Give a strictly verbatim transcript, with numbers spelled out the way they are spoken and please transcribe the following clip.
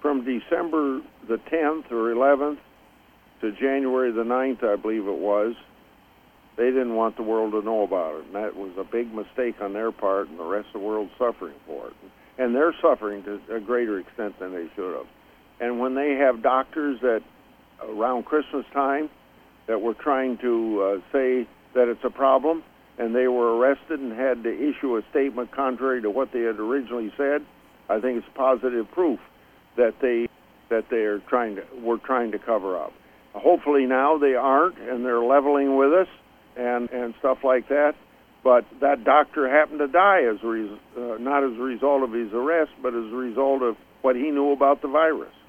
from December the tenth or eleventh to January the ninth, I believe it was, they didn't want the world to know about it. And that was a big mistake on their part, and the rest of the world's suffering for it. And they're suffering to a greater extent than they should have. And when they have doctors that, around Christmas time, that were trying to uh, say that it's a problem, and they were arrested and had to issue a statement contrary to what they had originally said, I think it's positive proof that they that they are trying to were trying to cover up. Hopefully now they aren't, and they're leveling with us and and stuff like that. But that doctor happened to die as a res- uh, not as a result of his arrest, but as a result of what he knew about the virus.